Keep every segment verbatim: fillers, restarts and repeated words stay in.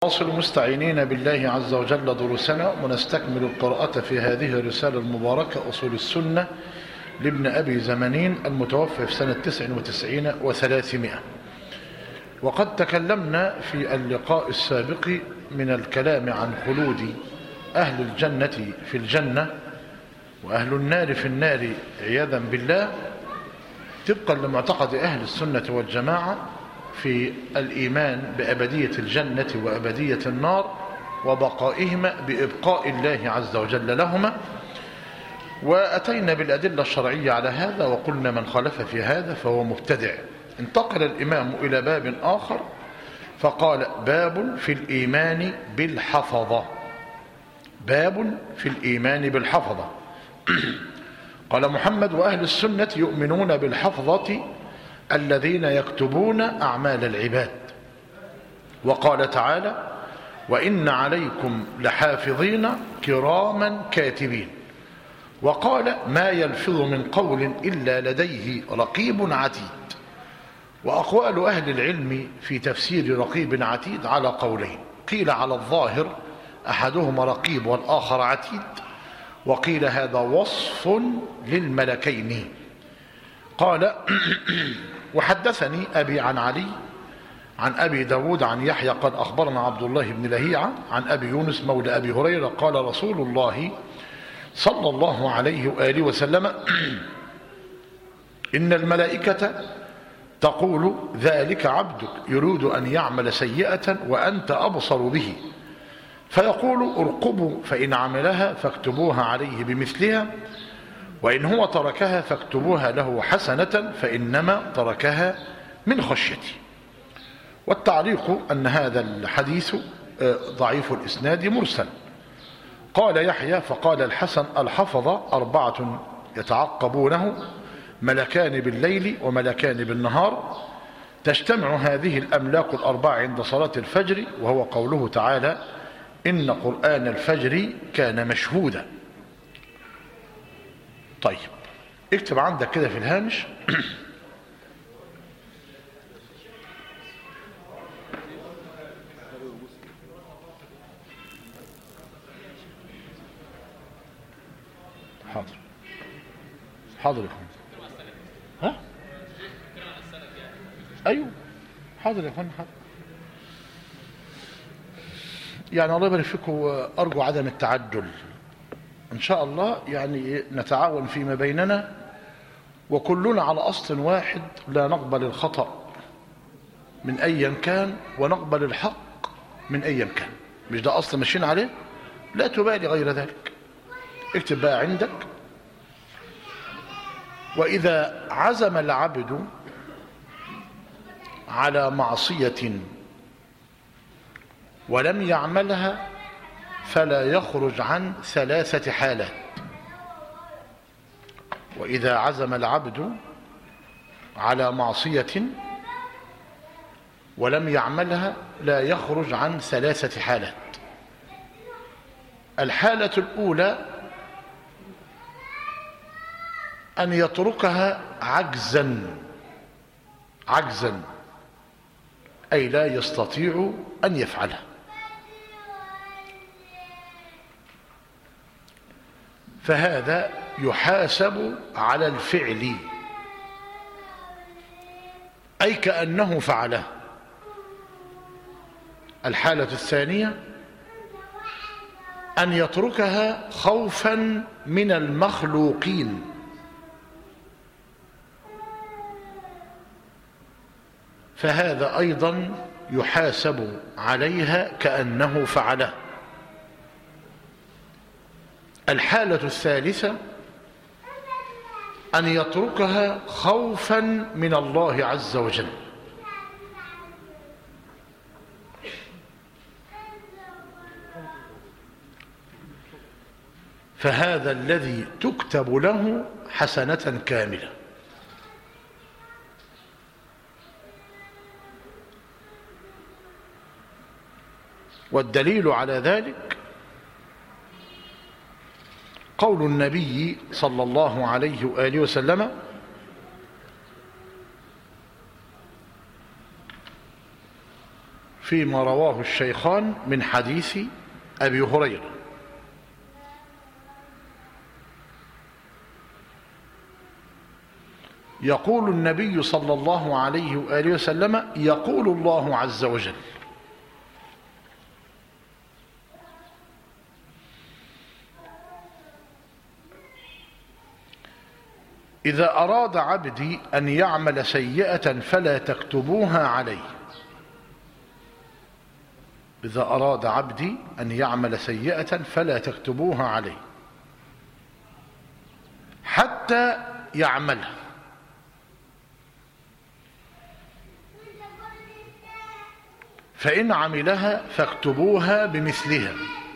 نواصل مستعينين بالله عز وجل دروسنا ونستكمل القراءة في هذه الرسالة المباركة أصول السنة لابن أبي زمانين المتوفى في سنة تسع وتسعين وثلاثمائة. وقد تكلمنا في اللقاء السابق من الكلام عن خلود أهل الجنة في الجنة وأهل النار في النار عياذا بالله، طبقا لمعتقد أهل السنة والجماعة في الإيمان بأبدية الجنة وأبدية النار وبقائهما بإبقاء الله عز وجل لهما. وأتينا بالأدلة الشرعية على هذا وقلنا من خالف في هذا فهو مبتدع. انتقل الإمام إلى باب آخر فقال باب في الإيمان بالحفظة. باب في الإيمان بالحفظة. قال محمد: وأهل السنة يؤمنون بالحفظة الذين يكتبون أعمال العباد. وقال تعالى: وإن عليكم لحافظين كراما كاتبين. وقال: ما يلفظ من قول إلا لديه رقيب عتيد. وأقوال أهل العلم في تفسير رقيب عتيد على قولين: قيل على الظاهر أحدهما رقيب والآخر عتيد، وقيل هذا وصف للملكين. قال: وحدثني أبي عن علي عن أبي داود عن يحيى قال أخبرنا عبد الله بن لهيعة عن أبي يونس مولى أبي هريرة قال رسول الله صلى الله عليه وآله وسلم: إن الملائكة تقول ذلك عبدك يريد أن يعمل سيئة وأنت أبصر به، فيقول ارقبوا فإن عملها فاكتبوها عليه بمثلها، وإن هو تركها فاكتبوها له حسنة فإنما تركها من خشيتي. والتعليق أن هذا الحديث ضعيف الإسناد مرسل. قال يحيى: فقال الحسن: الحفظة أربعة يتعقبونه، ملكان بالليل وملكان بالنهار، تجتمع هذه الأملاك الأربعة عند صلاة الفجر، وهو قوله تعالى: إن قرآن الفجر كان مشهودا. طيب، اكتب عندك كده في الهامش حاضر حاضر يا فندم. ها ايوه حاضر يا فندم. حاضر. يعني الله يبارك فيكم، ارجو عدم التعجل ان شاء الله. يعني نتعاون فيما بيننا وكلنا على اصل واحد، لا نقبل الخطأ من ايا كان ونقبل الحق من ايا كان. مش ده اصل ماشيين عليه؟ لا تبالي غير ذلك. اكتب بقى عندك: وإذا عزم العبد على معصية ولم يعملها فلا يخرج عن ثلاثة حالات. وإذا عزم العبد على معصية ولم يعملها لا يخرج عن ثلاثة حالات. الحالة الأولى أن يتركها عجزا عجزا أي لا يستطيع أن يفعلها، فهذا يحاسب على الفعل أي كأنه فعله. الحالة الثانية أن يتركها خوفا من المخلوقين، فهذا أيضا يحاسب عليها كأنه فعله. الحالة الثالثة أن يتركها خوفا من الله عز وجل، فهذا الذي تكتب له حسنة كاملة. والدليل على ذلك قول النبي صلى الله عليه وآله وسلم: فيما رواه الشيخان من حديث أبي هريرة. يقول النبي صلى الله عليه وآله وسلم: يقول الله عز وجل: إذا أراد عبدي أن يعمل سيئة فلا تكتبوها عليه. إذا أراد عبدي أن يعمل سيئة فلا تكتبوها عليه حتى يعملها، فإن عملها فاكتبوها بمثلها،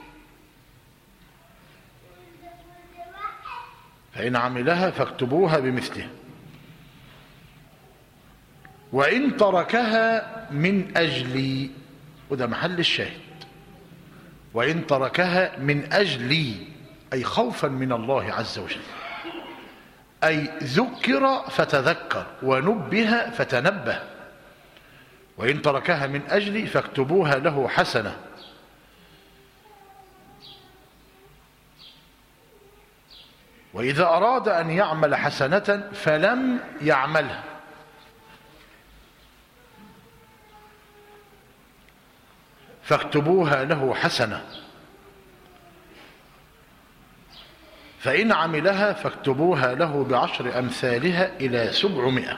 فإن عملها فاكتبوها بمثلها، وإن تركها من أجلي، وده محل الشاهد، وإن تركها من أجلي أي خوفا من الله عز وجل، أي ذكر فتذكر ونبه فتنبه. وإن تركها من أجلي فاكتبوها له حسنة. وإذا أراد أن يعمل حسنة فلم يعملها فاكتبوها له حسنة، فإن عملها فاكتبوها له بعشر أمثالها إلى سبعمائة.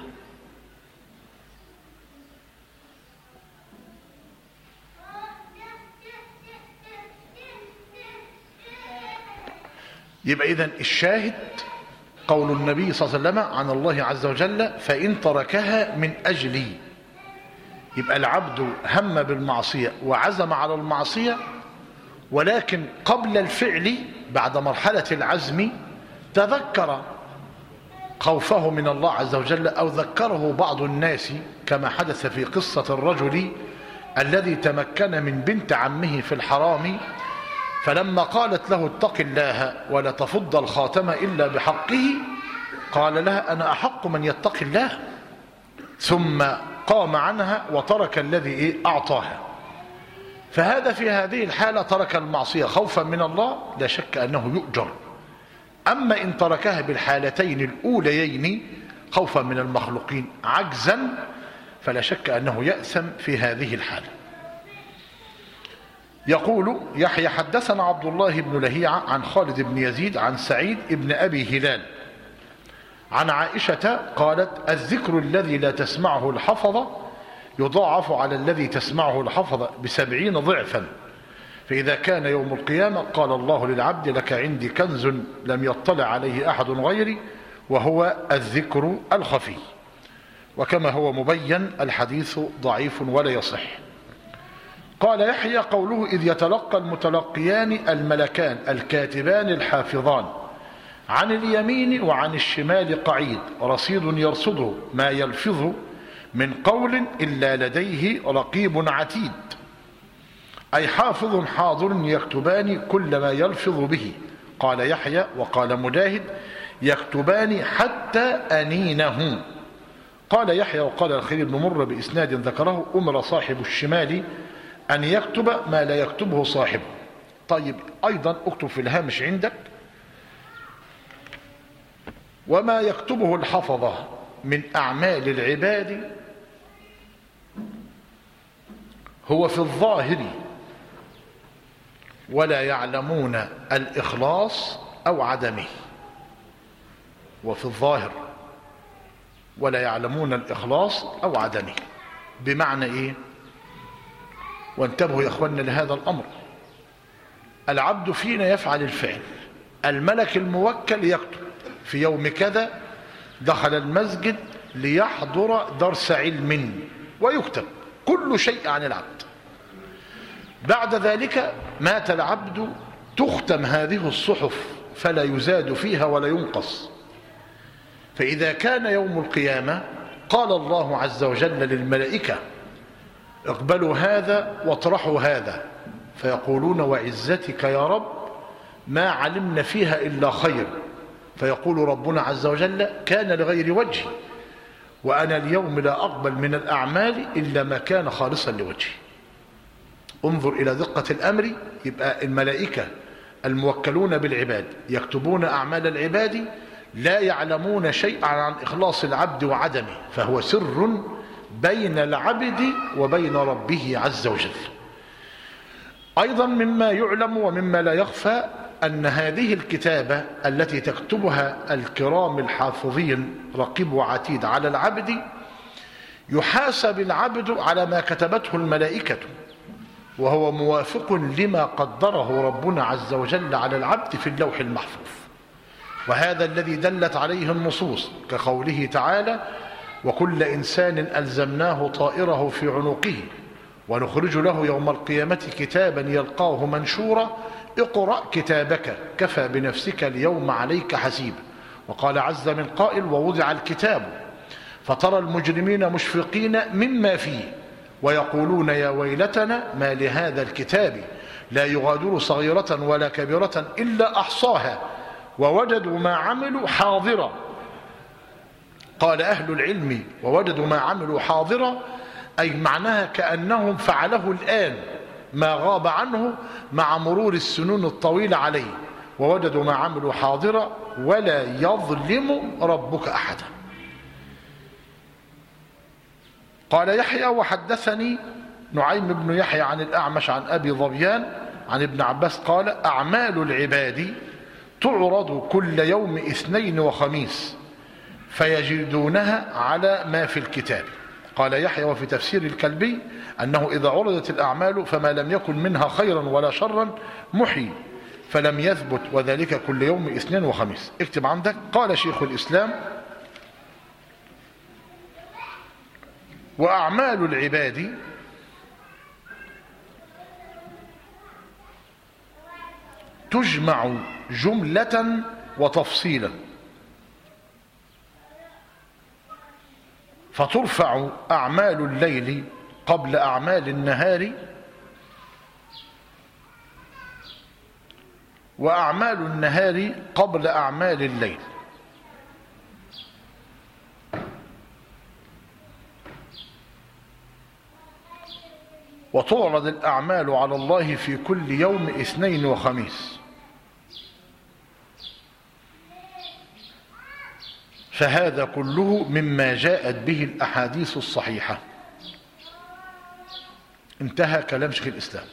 يبقى إذن الشاهد قول النبي صلى الله عليه وسلم عن الله عز وجل: فإن تركها من أجلي. يبقى العبد هم بالمعصية وعزم على المعصية، ولكن قبل الفعل بعد مرحلة العزم تذكر خوفه من الله عز وجل، أو ذكره بعض الناس كما حدث في قصة الرجل الذي تمكن من بنت عمه في الحرام، فلما قالت له: اتق الله ولا تفض الخاتم إلا بحقه، قال لها: أنا أحق من يتقي الله، ثم قام عنها وترك الذي أعطاها. فهذا في هذه الحالة ترك المعصية خوفا من الله، لا شك أنه يؤجر. أما إن تركها بالحالتين الأوليين خوفا من المخلوقين عجزا، فلا شك أنه يأثم في هذه الحالة. يقول يحيى: حدثنا عبد الله بن لهيعة عن خالد بن يزيد عن سعيد بن أبي هلال عن عائشة قالت: الذكر الذي لا تسمعه الحفظة يضاعف على الذي تسمعه الحفظة بسبعين ضعفا، فإذا كان يوم القيامة قال الله للعبد: لك عندي كنز لم يطلع عليه أحد غيري، وهو الذكر الخفي. وكما هو مبين الحديث ضعيف ولا يصح. قال يحيى: قوله: إذ يتلقى المتلقيان الملكان الكاتبان الحافظان عن اليمين وعن الشمال قعيد رصيد يرصده ما يلفظ من قول إلا لديه رقيب عتيد، أي حافظ حاضر يكتبان كل ما يلفظ به. قال يحيى وقال مجاهد: يكتبان حتى أنينه. قال يحيى وقال الخليل بن مرة بإسناد ذكره: أمر صاحب الشمال أن يكتب ما لا يكتبه صاحبه. طيب، أيضا اكتب في الهامش عندك: وما يكتبه الحفظة من أعمال العباد هو في الظاهر، ولا يعلمون الإخلاص أو عدمه. وفي الظاهر ولا يعلمون الإخلاص أو عدمه. بمعنى إيه؟ وانتبهوا يا أخوانا لهذا الأمر. العبد فينا يفعل الفعل، الملك الموكل يكتب في يوم كذا دخل المسجد ليحضر درس علم، ويكتب كل شيء عن العبد. بعد ذلك مات العبد تختم هذه الصحف فلا يزاد فيها ولا ينقص. فإذا كان يوم القيامة قال الله عز وجل للملائكة: اقبلوا هذا واطرحوا هذا، فيقولون: وعزتك يا رب ما علمنا فيها إلا خير. فيقول ربنا عز وجل: كان لغير وجهي، وأنا اليوم لا أقبل من الأعمال إلا ما كان خالصا لوجهي. انظر إلى دقة الأمر. يبقى الملائكة الموكلون بالعباد يكتبون أعمال العباد، لا يعلمون شيئا عن إخلاص العبد وعدمه، فهو سر بين العبد وبين ربه عز وجل. أيضا مما يعلم ومما لا يخفى أن هذه الكتابة التي تكتبها الكرام الحافظين رقيب وعتيد على العبد، يحاسب العبد على ما كتبته الملائكة، وهو موافق لما قدره ربنا عز وجل على العبد في اللوح المحفوظ. وهذا الذي دلت عليه النصوص كقوله تعالى: وكل إنسان ألزمناه طائره في عنقه ونخرج له يوم القيامة كتابا يلقاه منشورا اقرأ كتابك كفى بنفسك اليوم عليك حسيبا. وقال عز من قائل: ووضع الكتاب فترى المجرمين مشفقين مما فيه ويقولون يا ويلتنا ما لهذا الكتاب لا يغادر صغيرة ولا كبيرة إلا أحصاها ووجدوا ما عملوا حاضرا. قال أهل العلم: ووجدوا ما عملوا حاضرا، أي معناها كأنهم فعله الآن ما غاب عنه مع مرور السنون الطويلة عليه. ووجدوا ما عملوا حاضرا ولا يظلم ربك أحدا. قال يحيى: وحدثني نعيم بن يحيى عن الأعمش عن أبي ظبيان عن ابن عباس قال: أعمال العباد تعرض كل يوم اثنين وخميس فيجدونها على ما في الكتاب. قال يحيى: وفي تفسير الكلبي أنه إذا عرضت الأعمال فما لم يكن منها خيرا ولا شرا محي فلم يثبت، وذلك كل يوم اثنين وخميس. اكتب عندك. قال شيخ الإسلام: وأعمال العباد تجمع جملة وتفصيلا فترفع أعمال الليل قبل أعمال النهار، وأعمال النهار قبل أعمال الليل. وتعرض الأعمال على الله في كل يوم اثنين وخميس، فهذا كله مما جاءت به الأحاديث الصحيحة. انتهى كلام شيخ الإسلام.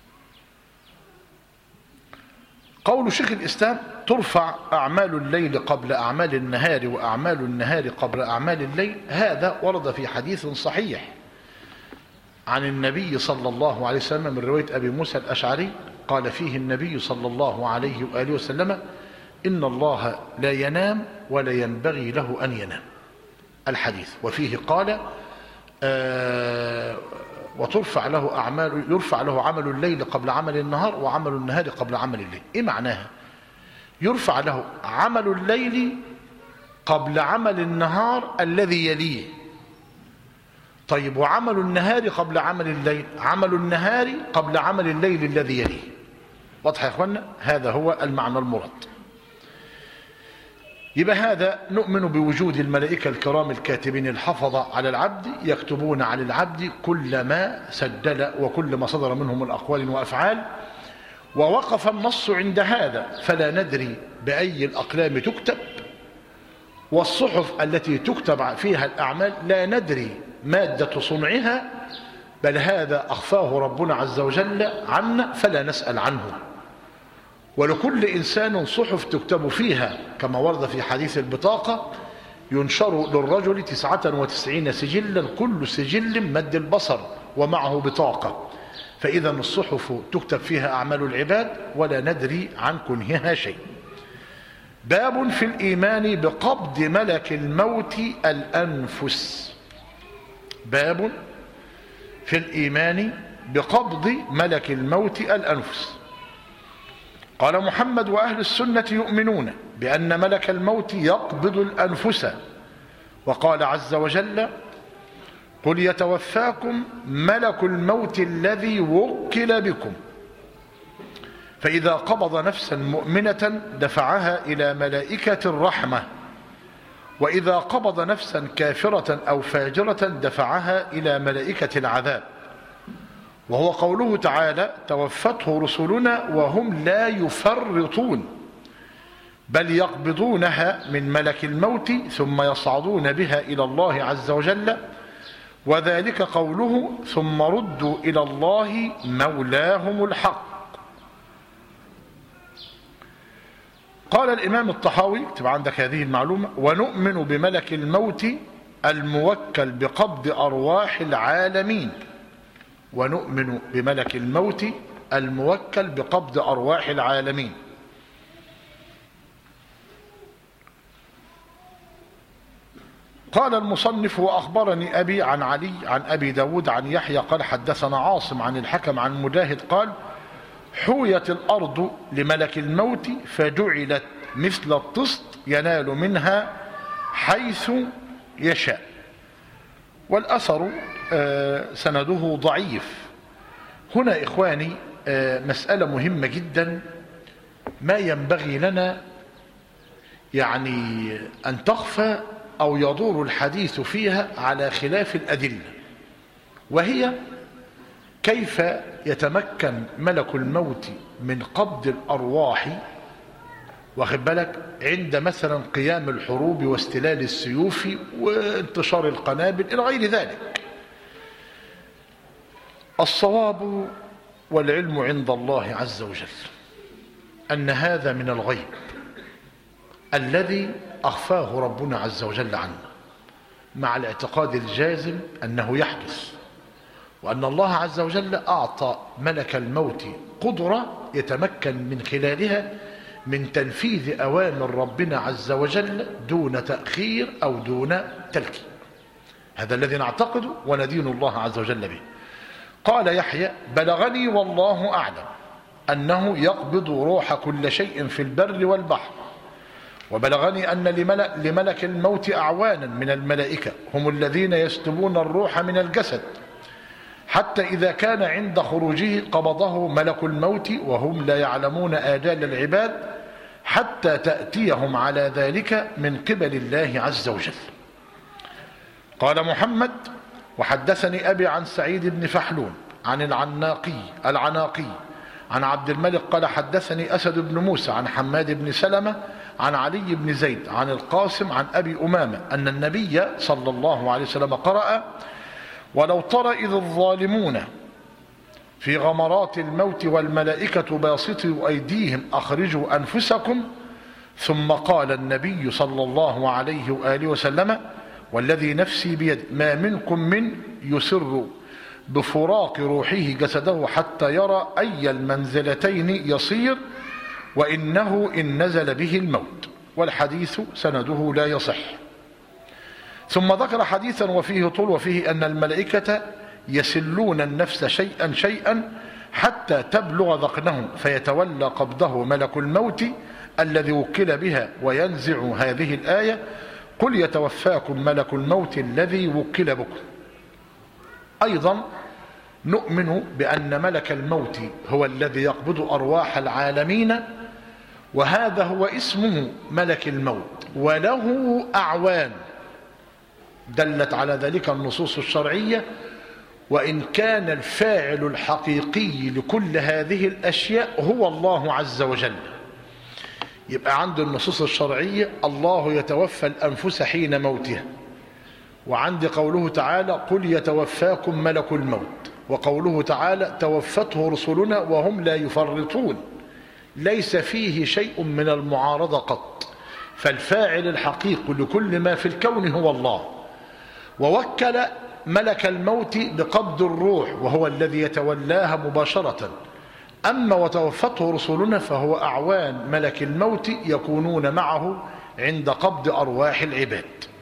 قول شيخ الإسلام: ترفع أعمال الليل قبل أعمال النهار وأعمال النهار قبل أعمال الليل، هذا ورد في حديث صحيح عن النبي صلى الله عليه وسلم من رواية أبي موسى الأشعري قال فيه النبي صلى الله عليه وآله وسلم: إن الله لا ينام ولا ينبغي له أن ينام. الحديث. وفيه قال: آه وترفع له أعمال يرفع له عمل الليل قبل عمل النهار وعمل النهار قبل عمل الليل. إيه معناها؟ يرفع له عمل الليل قبل عمل النهار الذي يليه. طيب، وعمل النهار قبل عمل الليل؟ عمل النهار قبل عمل الليل الذي يليه. واضح يا اخوانا؟ هذا هو المعنى المراد. يبقى هذا نؤمن بوجود الملائكة الكرام الكاتبين الحفظة على العبد، يكتبون على العبد كل ما سجل وكل ما صدر منهم من أقوال وأفعال. ووقف النص عند هذا، فلا ندري بأي الأقلام تكتب، والصحف التي تكتب فيها الأعمال لا ندري مادة صنعها، بل هذا أخفاه ربنا عز وجل عنا فلا نسأل عنه. ولكل إنسان صحف تكتب فيها، كما ورد في حديث البطاقة: ينشر للرجل تسعة وتسعين سجلا كل سجل مد البصر ومعه بطاقة. فإذا الصحف تكتب فيها أعمال العباد ولا ندري عن كنهها شيء. باب في الإيمان بقبض ملك الموت الأنفس. باب في الإيمان بقبض ملك الموت الأنفس. قال محمد: وأهل السنة يؤمنون بأن ملك الموت يقبض الأنفس. وقال عز وجل: قل يتوفاكم ملك الموت الذي وكل بكم، فإذا قبض نفسا مؤمنة دفعها إلى ملائكة الرحمة، وإذا قبض نفسا كافرة أو فاجرة دفعها إلى ملائكة العذاب. وهو قوله تعالى توفته رسلنا وهم لا يفرطون بل يقبضونها من ملك الموت ثم يصعدون بها إلى الله عز وجل، وذلك قوله ثم ردوا إلى الله مولاهم الحق. قال الإمام الطحاوي، اكتب عندك هذه المعلومة: ونؤمن بملك الموت الموكل بقبض أرواح العالمين. ونؤمن بملك الموت الموكل بقبض أرواح العالمين. قال المصنف: وأخبرني أبي عن علي عن أبي داود عن يحيى قال حدثنا عاصم عن الحكم عن مجاهد قال: حويت الأرض لملك الموت فجعلت مثل الطست ينال منها حيث يشاء. والأثر سنده ضعيف. هنا إخواني مسألة مهمة جدا ما ينبغي لنا يعني أن تخفى أو يدور الحديث فيها على خلاف الأدلة، وهي كيف يتمكن ملك الموت من قبض الأرواح، واخد بالك، عند مثلا قيام الحروب واستلال السيوف وانتشار القنابل إلى غير ذلك. الصواب والعلم عند الله عز وجل أن هذا من الغيب الذي أخفاه ربنا عز وجل عنا، مع الاعتقاد الجازم أنه يحدث، وأن الله عز وجل أعطى ملك الموت قدرة يتمكن من خلالها من تنفيذ أوامر ربنا عز وجل دون تأخير أو دون تلكيء. هذا الذي نعتقده وندين الله عز وجل به. قال يحيى: بلغني والله أعلم أنه يقبض روح كل شيء في البر والبحر، وبلغني أن لملك الموت أعوانا من الملائكة هم الذين يسلبون الروح من الجسد، حتى إذا كان عند خروجه قبضه ملك الموت وهم لا يعلمون آجال العباد حتى تأتيهم على ذلك من قبل الله عز وجل. قال محمد: وحدثني أبي عن سعيد بن فحلون عن العناقي العناقي عن عبد الملك قال حدثني أسد بن موسى عن حماد بن سلمة عن علي بن زيد عن القاسم عن أبي أمامة أن النبي صلى الله عليه وسلم قرأ: ولو ترى إذ الظالمون في غمرات الموت والملائكة باسطوا أيديهم أخرجوا أنفسكم، ثم قال النبي صلى الله عليه وآله وسلم: والذي نفسي بيد ما منكم من يسر بفراق روحه جسده حتى يرى أي المنزلتين يصير، وإنه إن نزل به الموت. والحديث سنده لا يصح. ثم ذكر حديثا وفيه طول وفيه أن الملائكة يسلون النفس شيئا شيئا حتى تبلغ ذقنهم فيتولى قبضه ملك الموت الذي وكل بها، وينزع هذه الآية: قل يتوفاكم ملك الموت الذي وكل بكم. أيضا نؤمن بأن ملك الموت هو الذي يقبض أرواح العالمين، وهذا هو اسمه ملك الموت، وله أعوان دلت على ذلك النصوص الشرعية، وإن كان الفاعل الحقيقي لكل هذه الأشياء هو الله عز وجل. يبقى عند النصوص الشرعية الله يتوفى الأنفس حين موتها، وعند قوله تعالى: قل يتوفاكم ملك الموت، وقوله تعالى: توفته رسلنا وهم لا يفرطون، ليس فيه شيء من المعارضة قط. فالفاعل الحقيقي لكل ما في الكون هو الله، ووكل ملك الموت بقبض الروح وهو الذي يتولاها مباشرة. أما وتوفته رسلنا فهو أعوان ملك الموت يكونون معه عند قبض أرواح العباد.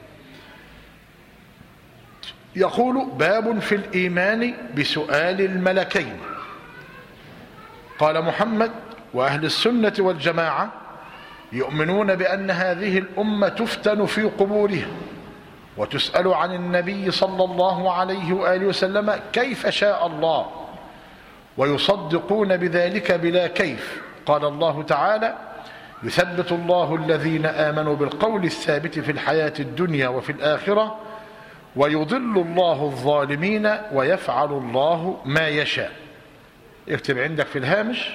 يقول: باب في الإيمان بسؤال الملكين. قال محمد: وأهل السنة والجماعة يؤمنون بأن هذه الأمة تفتن في قبورها وتسأل عن النبي صلى الله عليه وآله وسلم كيف شاء الله، ويصدقون بذلك بلا كيف. قال الله تعالى: يثبت الله الذين آمنوا بالقول الثابت في الحياة الدنيا وفي الآخرة ويضل الله الظالمين ويفعل الله ما يشاء. اكتب عندك في الهامش.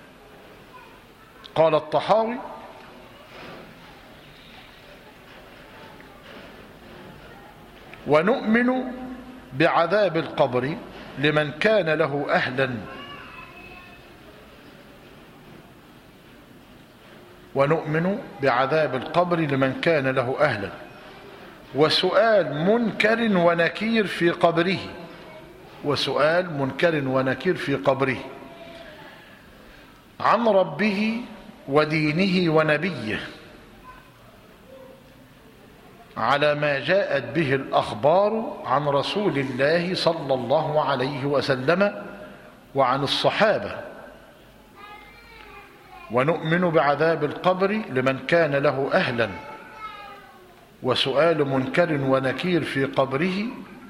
قال الطحاوي: ونؤمن بعذاب القبر لمن كان له أهلا ونؤمن بعذاب القبر لمن كان له أهلا وسؤال منكر ونكير في قبره وسؤال منكر ونكير في قبره عن ربه ودينه ونبيه على ما جاءت به الأخبار عن رسول الله صلى الله عليه وسلم وعن الصحابة. ونؤمن بعذاب القبر لمن كان له أهلا وسؤال منكر ونكير في قبره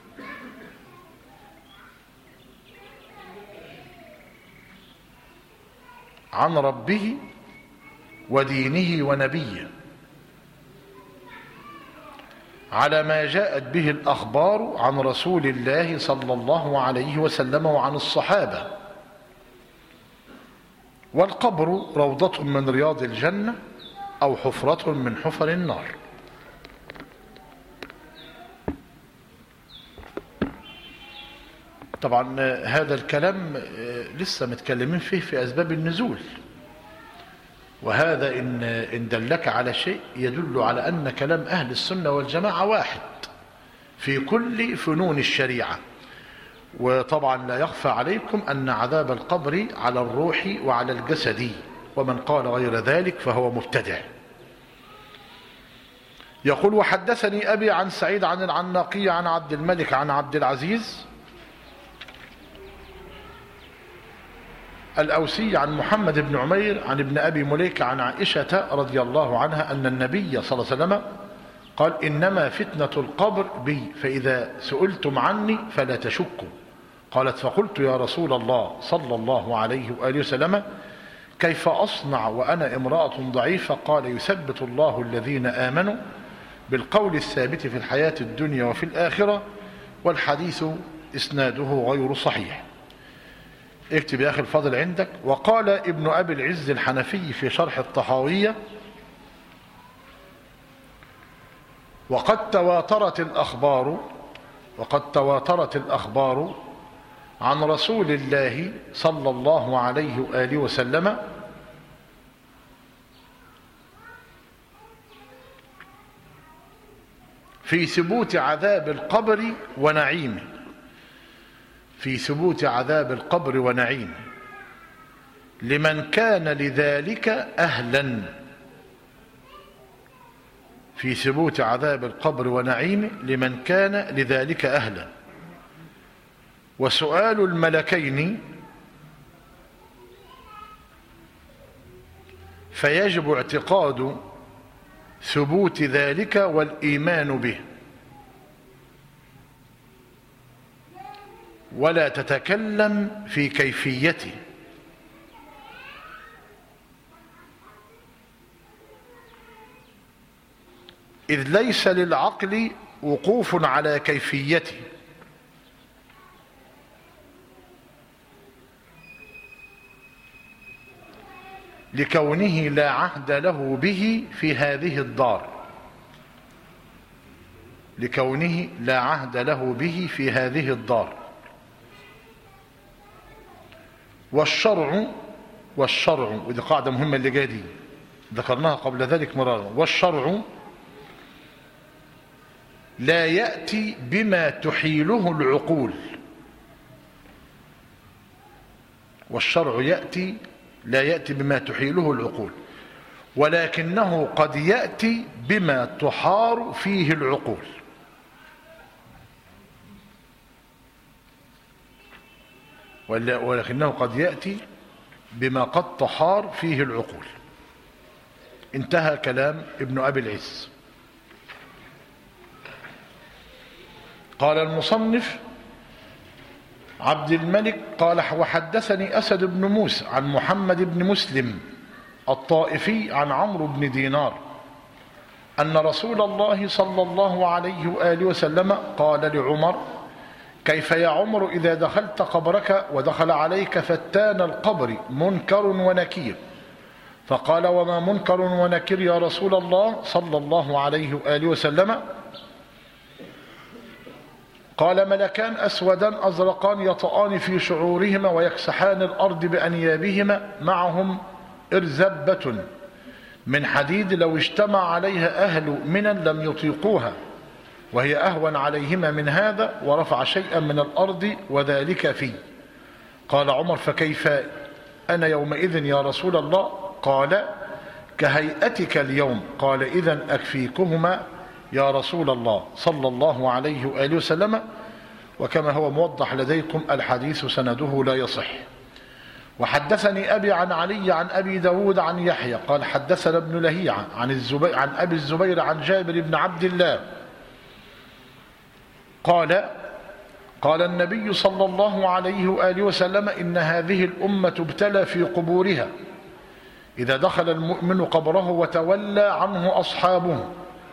عن ربه ودينه ونبيه على ما جاءت به الأخبار عن رسول الله صلى الله عليه وسلم وعن الصحابة. والقبر روضة من رياض الجنة أو حفرة من حفر النار. طبعا هذا الكلام لسه متكلمين فيه في أسباب النزول، وهذا إن, إن دلك على شيء يدل على أن كلام أهل السنة والجماعة واحد في كل فنون الشريعة. وطبعا لا يخفى عليكم أن عذاب القبر على الروح وعلى الجسد، ومن قال غير ذلك فهو مبتدع. يقول: وحدثني أبي عن سعيد عن العناقي عن عبد الملك عن عبد العزيز الأوسي عن محمد بن عمير عن ابن أبي مليكة عن عائشة رضي الله عنها أن النبي صلى الله عليه وسلم قال: إنما فتنة القبر بي، فإذا سئلتم عني فلا تشكوا. قالت: فقلت يا رسول الله صلى الله عليه وآله وسلم كيف أصنع وأنا امرأة ضعيفة؟ قال: يثبت الله الذين آمنوا بالقول الثابت في الحياة الدنيا وفي الآخرة. والحديث إسناده غير صحيح. اكتب يا أخي الفاضل عندك. وقال ابن أبي العز الحنفي في شرح الطحاوية: وقد تواترت الأخبار وقد تواترت الأخبار عن رسول الله صلى الله عليه وآله وسلم في ثبوت عذاب القبر ونعيمه في ثبوت عذاب القبر ونعيمه لمن كان لذلك أهلا في ثبوت عذاب القبر ونعيمه لمن كان لذلك أهلا. وسؤال الملكين فيجب اعتقاد ثبوت ذلك والإيمان به، ولا تتكلم في كيفيته، إذ ليس للعقل وقوف على كيفيته، لكونه لا عهد له به في هذه الدار لكونه لا عهد له به في هذه الدار. والشرع والشرع ودي قاعدة مهمة اللي جايه دي ذكرناها قبل ذلك مرارا. والشرع لا يأتي بما تحيله العقول والشرع يأتي لا يأتي بما تحيله العقول ولكنه قد يأتي بما تحار فيه العقول. ولكنه قد يأتي بما قد تحار فيه العقول. انتهى كلام ابن أبي العز. قال المصنف عبد الملك قال: وحدثني أسد بن موسى عن محمد بن مسلم الطائفي عن عمرو بن دينار أن رسول الله صلى الله عليه وآله وسلم قال لعمر: كيف يا عمر إذا دخلت قبرك ودخل عليك فتان القبر منكر ونكير؟ فقال: وما منكر ونكير يا رسول الله صلى الله عليه وآله وسلم؟ قال: ملكان أسودان أزرقان يطآن في شعورهما ويكسحان الأرض بأنيابهما، معهم إرزبة من حديد لو اجتمع عليها أهل منى لم يطيقوها، وهي أهون عليهما من هذا، ورفع شيئا من الأرض وذلك فيه. قال عمر: فكيف أنا يومئذ يا رسول الله؟ قال: كهيئتك اليوم. قال: إذن أكفيكهما يا رسول الله صلى الله عليه وآله وسلم. وكما هو موضح لديكم الحديث سنده لا يصح. وحدثني أبي عن علي عن أبي داود عن يحيى قال: حدثنا ابن لهيعة عن, الزبير عن أبي الزبير عن جابر بن عبد الله قال: قال النبي صلى الله عليه وآله وسلم: إن هذه الأمة ابتلى في قبورها، إذا دخل المؤمن قبره وتولى عنه أصحابه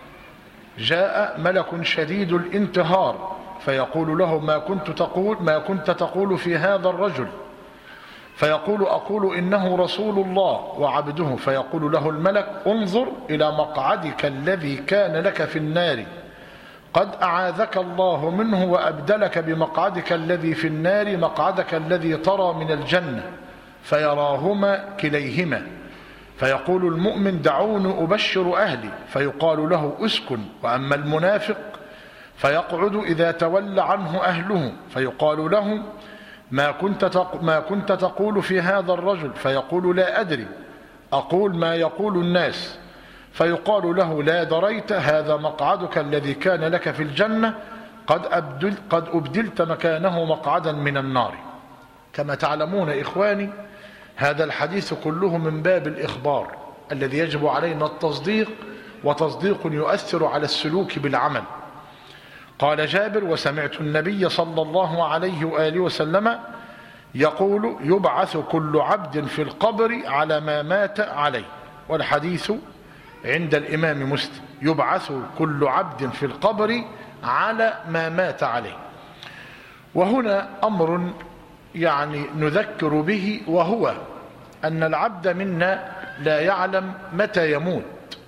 جاء ملك شديد الانتهار فيقول له: ما كنت تقول ما كنت تقول في هذا الرجل؟ فيقول: أقول إنه رسول الله وعبده. فيقول له الملك: انظر إلى مقعدك الذي كان لك في النار، قد أعاذك الله منه وأبدلك بمقعدك الذي في النار مقعدك الذي ترى من الجنة. فيراهما كليهما. فيقول المؤمن: دعوني أبشر أهلي. فيقال له: اسكن. وأما المنافق فيقعد إذا تولى عنه أهله، فيقال له: ما كنت ما كنت تقول في هذا الرجل؟ فيقول: لا أدري، أقول ما يقول الناس. فيقال له: لا دريت، هذا مقعدك الذي كان لك في الجنة، قد أبدل قد أبدلت مكانه مقعدا من النار. كما تعلمون إخواني، هذا الحديث كله من باب الإخبار الذي يجب علينا التصديق، وتصديق يؤثر على السلوك بالعمل. قال جابر: وسمعت النبي صلى الله عليه وآله وسلم يقول: يبعث كل عبد في القبر على ما مات عليه. والحديث عند الإمام مسلم: يبعث كل عبد في القبر على ما مات عليه. وهنا أمر يعني نذكر به، وهو أن العبد منا لا يعلم متى يموت،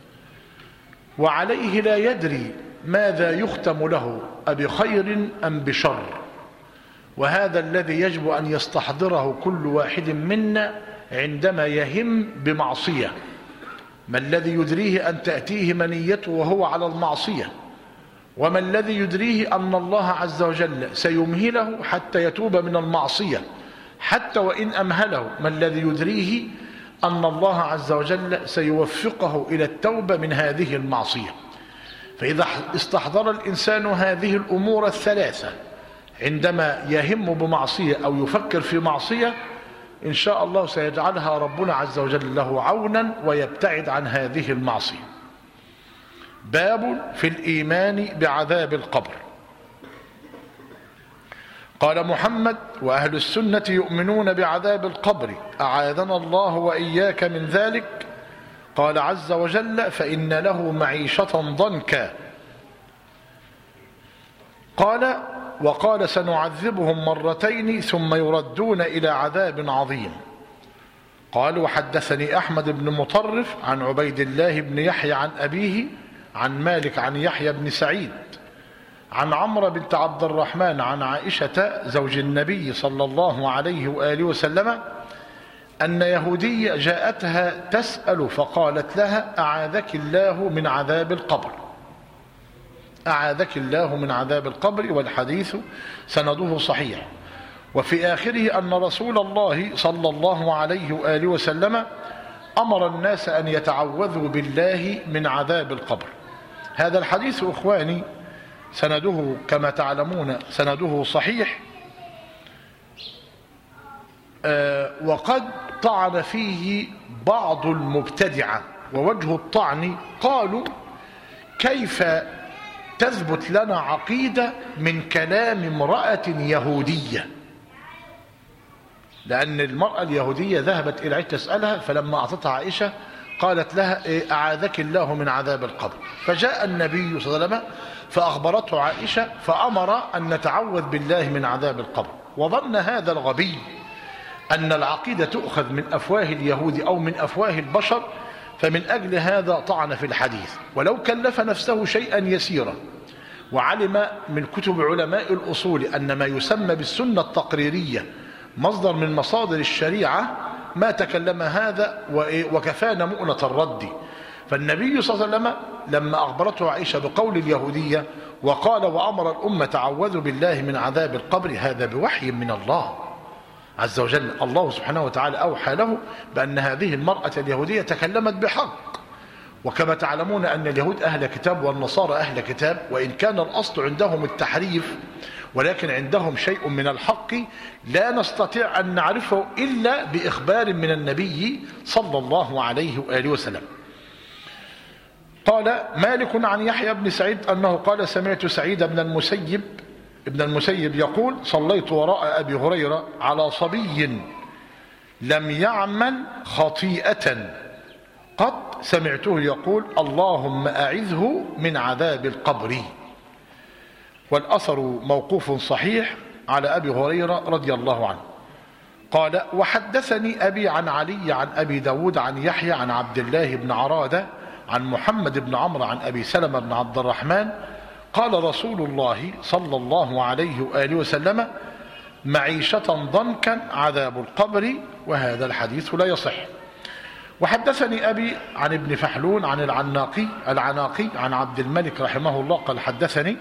وعليه لا يدري ماذا يختم له، أبخير أم بشر. وهذا الذي يجب أن يستحضره كل واحد منا عندما يهم بمعصية. ما الذي يدريه أن تأتيه منيته وهو على المعصية؟ وما الذي يدريه أن الله عز وجل سيمهله حتى يتوب من المعصية حتى وإن أمهله؟ ما الذي يدريه أن الله عز وجل سيوفقه إلى التوبة من هذه المعصية؟ فإذا استحضر الإنسان هذه الأمور الثلاثة عندما يهم بمعصية أو يفكر في معصية، إن شاء الله سيجعلها ربنا عز وجل له عونا ويبتعد عن هذه المعصية. باب في الإيمان بعذاب القبر. قال محمد: وأهل السنة يؤمنون بعذاب القبر، أعاذنا الله وإياك من ذلك. قال عز وجل: فإن له معيشة ضنكا. قال: وقال: سنعذبهم مرتين ثم يردون إلى عذاب عظيم. قال: وحدثني أحمد بن مطرف عن عبيد الله بن يحيى عن أبيه عن مالك عن يحيى بن سعيد عن عمرو بنت عبد الرحمن عن عائشة زوج النبي صلى الله عليه وآله وسلم أن يهودية جاءتها تسأل فقالت لها: أعاذك الله من عذاب القبر، أعاذك الله من عذاب القبر. والحديث سنده صحيح. وفي آخره أن رسول الله صلى الله عليه وآله وسلم أمر الناس أن يتعوذوا بالله من عذاب القبر. هذا الحديث إخواني سنده كما تعلمون سنده صحيح، وقد طعن فيه بعض المبتدعة. ووجه الطعن قالوا: كيف تثبت لنا عقيدة من كلام امرأة يهودية؟ لأن المرأة اليهودية ذهبت إلى عائشة تسألها، فلما أعطتها عائشة قالت لها إيه أعاذك الله من عذاب القبر. فجاء النبي صلى الله عليه وسلم فأخبرته عائشة فأمر أن نتعوذ بالله من عذاب القبر. وظن هذا الغبي أن العقيدة تؤخذ من أفواه اليهود أو من أفواه البشر، فمن أجل هذا طعن في الحديث. ولو كلف نفسه شيئا يسيرا وعلم من كتب علماء الأصول أن ما يسمى بالسنة التقريرية مصدر من مصادر الشريعة ما تكلم هذا وكفانا مؤنة الرد. فالنبي صلى الله عليه وسلم لما أخبرته عائشة بقول اليهودية وقال وأمر الأمة تعوذوا بالله من عذاب القبر، هذا بوحي من الله عز وجل. الله سبحانه وتعالى أوحى له بأن هذه المرأة اليهودية تكلمت بحق. وكما تعلمون أن اليهود أهل كتاب والنصارى أهل كتاب، وإن كان الأصل عندهم التحريف ولكن عندهم شيء من الحق لا نستطيع أن نعرفه إلا بإخبار من النبي صلى الله عليه وآله وسلم. قال مالك عن يحيى بن سعيد أنه قال سمعت سعيد بن المسيب ابن المسيب يقول صليت وراء أبي هريرة على صبي لم يعمل خطيئة قد سمعته يقول اللهم أعذه من عذاب القبر. والأثر موقوف صحيح على أبي هريرة رضي الله عنه. قال وحدثني أبي عن علي عن أبي داود عن يحيى عن عبد الله بن عرادة عن محمد بن عمرو عن أبي سلمة بن عبد الرحمن قال رسول الله صلى الله عليه وآله وسلم معيشة ضنكا عذاب القبر، وهذا الحديث لا يصح. وحدثني أبي عن ابن فحلون عن العناقي العناقي عن عبد الملك رحمه الله قال حدثني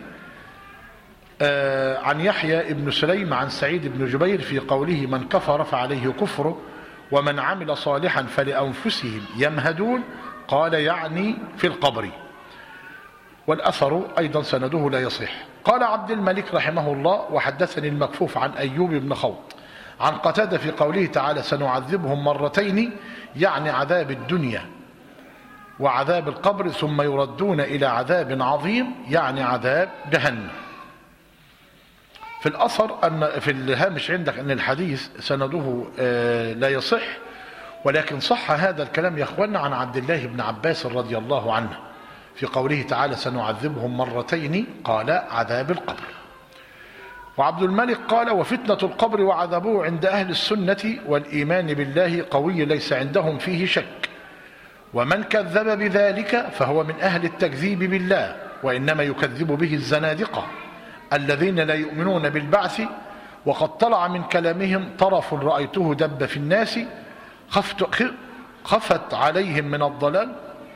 آه عن يحيى ابن سليم عن سعيد بن جبير في قوله من كفر فعليه كفره ومن عمل صالحا فلأنفسهم يمهدون، قال يعني في القبر. والأثر أيضا سنده لا يصح. قال عبد الملك رحمه الله وحدثني المكفوف عن أيوب بن خوط عن قتادة في قوله تعالى سنعذبهم مرتين، يعني عذاب الدنيا وعذاب القبر ثم يردون إلى عذاب عظيم، يعني عذاب جهنم. في الأثر أن في الهامش عندك أن الحديث سنده لا يصح، ولكن صح هذا الكلام يا أخوانا عن عبد الله بن عباس رضي الله عنه في قوله تعالى سنعذبهم مرتين، قال عذاب القبر. وعبد الملك قال وفتنة القبر وعذابه عند أهل السنة والإيمان بالله قوي ليس عندهم فيه شك، ومن كذب بذلك فهو من أهل التكذيب بالله، وإنما يكذب به الزنادقة الذين لا يؤمنون بالبعث. وقد طلع من كلامهم طرف رأيته دب في الناس خفت, خفت عليهم من الضلال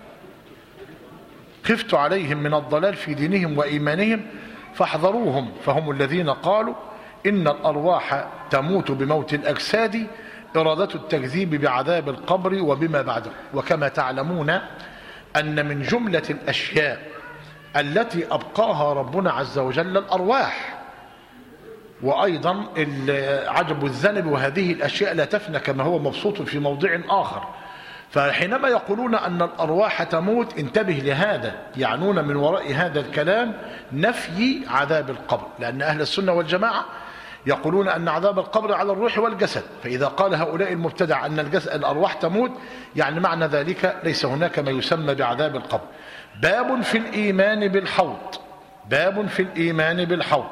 خفت عليهم من الضلال في دينهم وإيمانهم فاحذروهم، فهم الذين قالوا إن الأرواح تموت بموت الأجساد، إرادة التكذيب بعذاب القبر وبما بعده. وكما تعلمون أن من جملة الأشياء التي أبقاها ربنا عز وجل الأرواح، وأيضا عجب الذنب، وهذه الأشياء لا تفنى كما هو مبسوط في موضع آخر. فحينما يقولون أن الأرواح تموت انتبه لهذا، يعنون من وراء هذا الكلام نفي عذاب القبر، لأن أهل السنة والجماعة يقولون أن عذاب القبر على الروح والجسد. فإذا قال هؤلاء المبتدع أن الجسد الأرواح تموت، يعني معنى ذلك ليس هناك ما يسمى بعذاب القبر. باب في الإيمان بالحوض باب في الإيمان بالحوض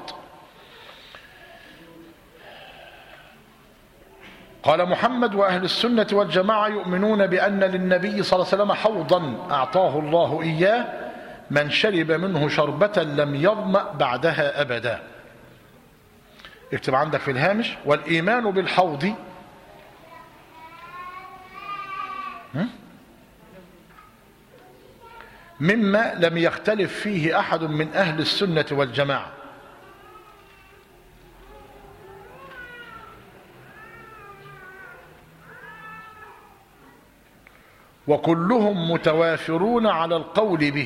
قال محمد وأهل السنة والجماعة يؤمنون بأن للنبي صلى الله عليه وسلم حوضا أعطاه الله إياه من شرب منه شربة لم يظمأ بعدها أبدا. اكتب عندك في الهامش والإيمان بالحوض مما لم يختلف فيه أحد من أهل السنة والجماعة، وكلهم متوافرون على القول به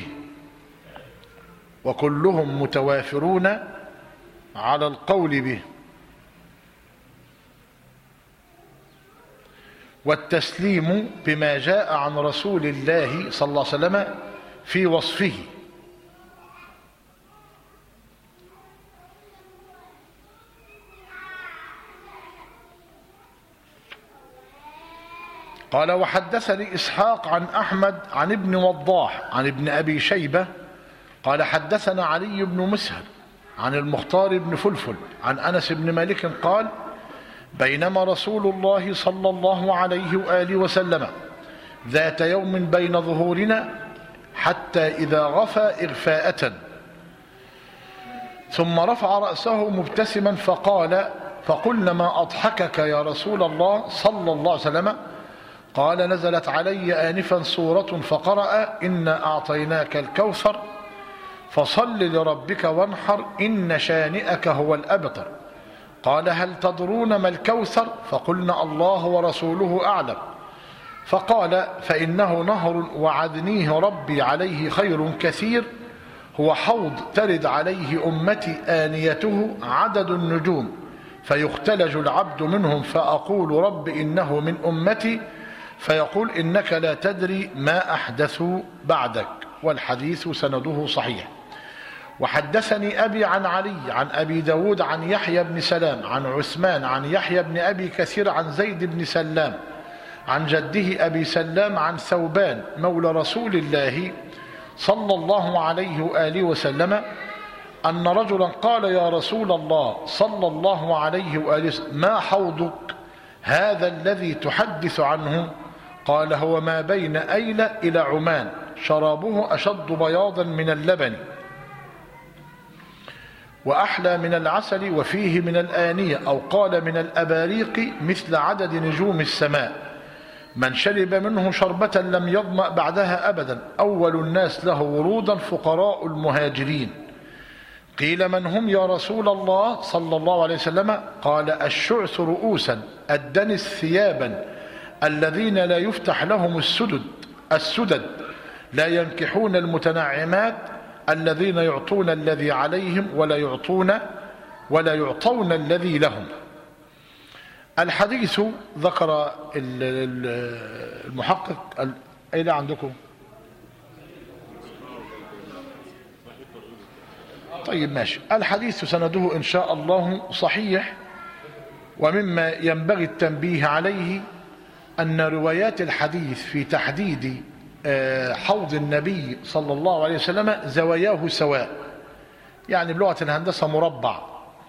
وكلهم متوافرون على القول به والتسليم بما جاء عن رسول الله صلى الله عليه وسلم في وصفه. قال وحدثني إسحاق عن أحمد عن ابن وضاح عن ابن أبي شيبة قال حدثنا علي بن مسهر عن المختار بن فلفل عن أنس بن مالك قال بينما رسول الله صلى الله عليه وآله وسلم ذات يوم بين ظهورنا حتى إذا غفى إغفاءة ثم رفع رأسه مبتسما فقال فقلنا ما أضحكك يا رسول الله صلى الله عليه وسلم قال نزلت علي آنفا سورة فقرأ إنا أعطيناك الكوثر فصل لربك وانحر إن شانئك هو الأبتر قال هل تدرون ما الكوثر فقلنا الله ورسوله أعلم فقال فإنه نهر وعدنيه ربي عليه خير كثير هو حوض ترد عليه أمتي آنيته عدد النجوم فيختلج العبد منهم فأقول رب إنه من أمتي فيقول إنك لا تدري ما أحدثوا بعدك. والحديث سنده صحيح. وحدثني أبي عن علي عن أبي داود عن يحيى بن سلام عن عثمان عن يحيى بن أبي كثير عن زيد بن سلام عن جده أبي سلام عن ثوبان مولى رسول الله صلى الله عليه وآله وسلم أن رجلا قال يا رسول الله صلى الله عليه وآله وسلم ما حوضك هذا الذي تحدث عنه؟ قال هو ما بين أيلة إلى عمان شرابه أشد بياضا من اللبن وأحلى من العسل وفيه من الآنية أو قال من الأباريق مثل عدد نجوم السماء من شرب منه شربة لم يظمأ بعدها أبدا أول الناس له ورودا فقراء المهاجرين. قيل من هم يا رسول الله صلى الله عليه وسلم؟ قال الشعث رؤوسا الدنس ثيابا الذين لا يفتح لهم السدد السدد لا ينكحون المتنعمات الذين يعطون الذي عليهم ولا يعطون ولا يعطون الذي لهم. الحديث ذكر المحقق أين عندكم؟ طيب ماشي. الحديث سنده إن شاء الله صحيح. ومما ينبغي التنبيه عليه أن روايات الحديث في تحديد حوض النبي صلى الله عليه وسلم زواياه سواء، يعني بلغة الهندسة مربع،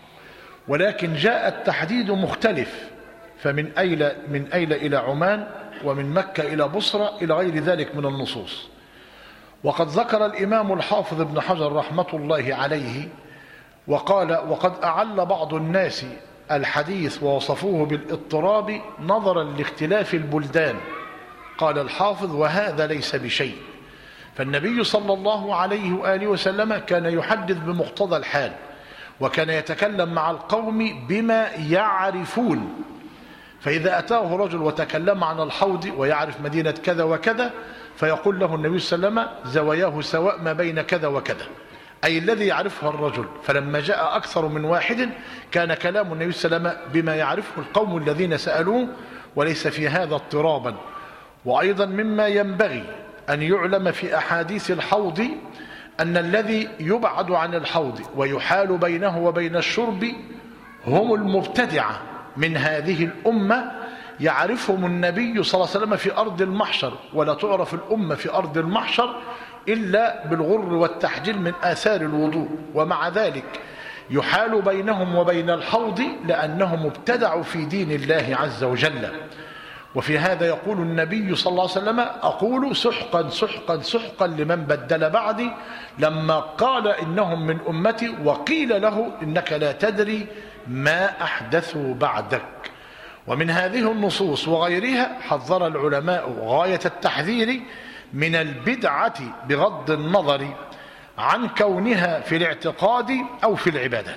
ولكن جاء التحديد مختلف، فمن أيلة من أيلة إلى عمان ومن مكة إلى بصرة إلى غير ذلك من النصوص. وقد ذكر الإمام الحافظ ابن حجر رحمة الله عليه وقال وقد أعل بعض الناس الحديث ووصفوه بالاضطراب نظرا لاختلاف البلدان. قال الحافظ وهذا ليس بشيء، فالنبي صلى الله عليه وآله وسلم كان يحدث بمقتضى الحال، وكان يتكلم مع القوم بما يعرفون. فإذا أتاه رجل وتكلم عن الحوض ويعرف مدينة كذا وكذا فيقول له النبي صلى الله عليه وسلم زواياه سواء ما بين كذا وكذا، أي الذي يعرفها الرجل. فلما جاء أكثر من واحد كان كلام النبي صلى الله عليه وسلم بما يعرفه القوم الذين سألوه، وليس في هذا اضطرابا. وأيضا مما ينبغي أن يعلم في أحاديث الحوض أن الذي يبعد عن الحوض ويحال بينه وبين الشرب هم المبتدعة من هذه الأمة، يعرفهم النبي صلى الله عليه وسلم في أرض المحشر، ولا تعرف الأمة في أرض المحشر إلا بالغر والتحجيل من آثار الوضوء. ومع ذلك يحال بينهم وبين الحوض لأنهم ابتدعوا في دين الله عز وجل. وفي هذا يقول النبي صلى الله عليه وسلم أقول سحقا سحقا سحقا لمن بدل بعدي، لما قال إنهم من أمتي وقيل له إنك لا تدري ما أحدثوا بعدك. ومن هذه النصوص وغيرها حذر العلماء غاية التحذير من البدعة بغض النظر عن كونها في الاعتقاد أو في العبادات.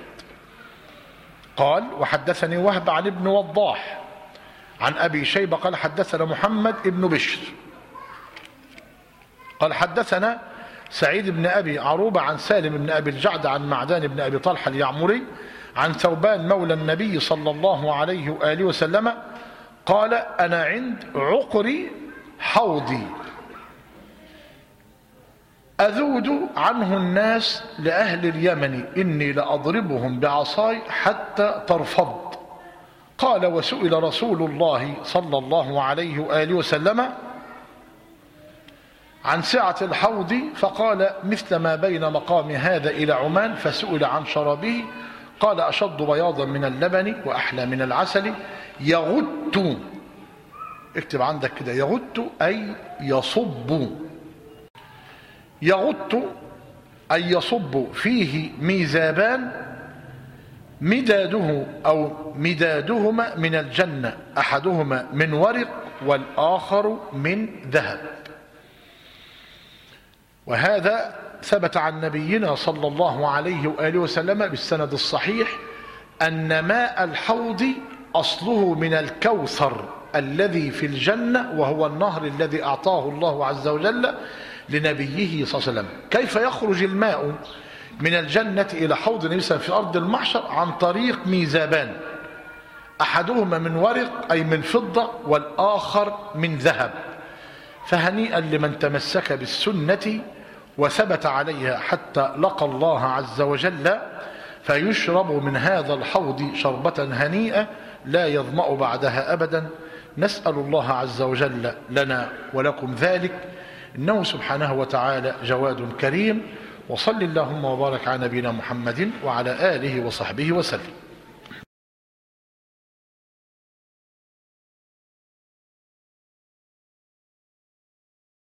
قال وحدثني وهب عن ابن وضاح عن أبي شيبة قال حدثنا محمد ابن بشر قال حدثنا سعيد بن أبي عروبة عن سالم بن أبي الجعد عن معدان بن أبي طلحة اليعمري عن ثوبان مولى النبي صلى الله عليه وآله وسلم قال أنا عند عقر حوضي أذود عنه الناس لأهل اليمن إني لأضربهم بعصاي حتى ترفض. قال: وسئل رسول الله صلى الله عليه وآله وسلم عن سعة الحوض فقال: مثل ما بين مقام هذا إلى عمان. فسئل عن شرابه قال: أشد بياضا من اللبن وأحلى من العسل، يغت. اكتب عندك كده: يغت أي يصب. يغت أي يصب فيه ميزابان مداده أو مدادهما من الجنة، أحدهما من ورق والآخر من ذهب. وهذا ثبت عن نبينا صلى الله عليه وآله وسلم بالسند الصحيح أن ماء الحوض أصله من الكوثر الذي في الجنة، وهو النهر الذي أعطاه الله عز وجل لنبيه صلى الله عليه وسلم. كيف يخرج الماء من الجنة إلى حوض النبي صلى الله عليه وسلم في أرض المحشر؟ عن طريق ميزابان، أحدهما من ورق أي من فضة، والآخر من ذهب. فهنيئا لمن تمسك بالسنة وثبت عليها حتى لقى الله عز وجل، فيشرب من هذا الحوض شربة هنيئة لا يظمأ بعدها أبدا. نسأل الله عز وجل لنا ولكم ذلك، إنه سبحانه وتعالى جواد كريم. وصل اللهم وبارك على نبينا محمد وعلى آله وصحبه وسلم.